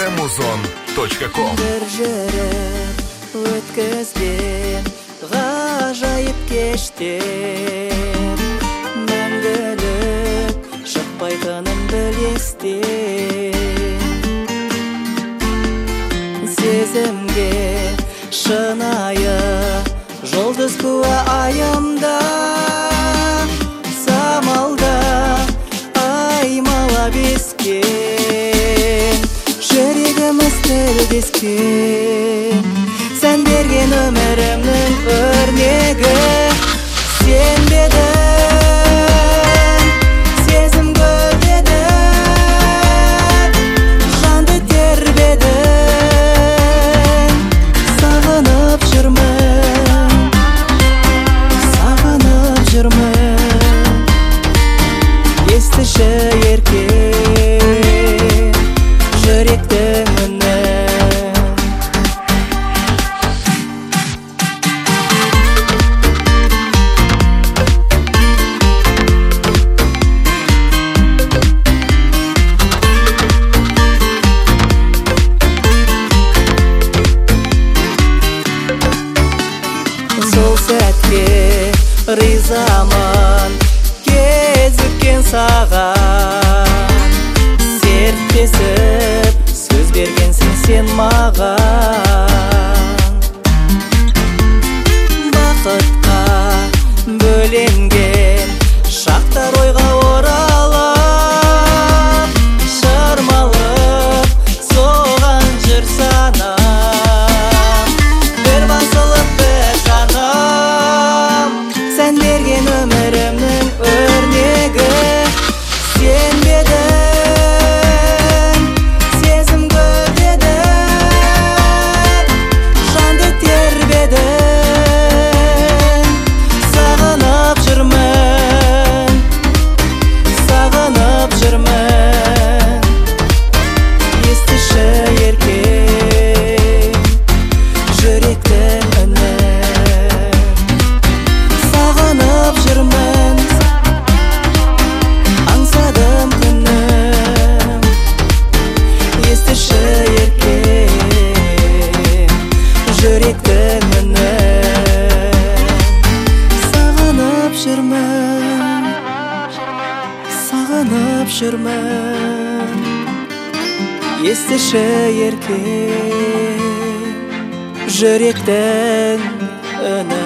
amazon.com. Бір жүріп өткізген ғажайып кештер, мәңгілік шықпайтынын білестен. Сезімге шынайы жұлдыз куә айымда, самалда аймалап ескен, жүрегіміз тілдескен. Сән берген өмірімнің өрнегі, сен бедің, сезім гүлдедің, жанды тербедің. Сағынып жүрмін, естіші еркек жүректің үні. Сол сәтке ризамын кезіккен саған, серттесіп сөз бергенсің сен маған. Бақытқа бөленген шақтар ойға оралып, шырмалып соған жүр санам, бір басылып бір жаным. Сән берген өмірімнің өрнегі, сен бедің, сезім гүлдедің, жанды тербедің. Сағынып жүрмін, естіші еркек жүректің үні. Сағынып жүрмін, аңсадым күнім, естіші еркек жүректің үні. Сағынып жүрмін, естіші еркек жүректің үні.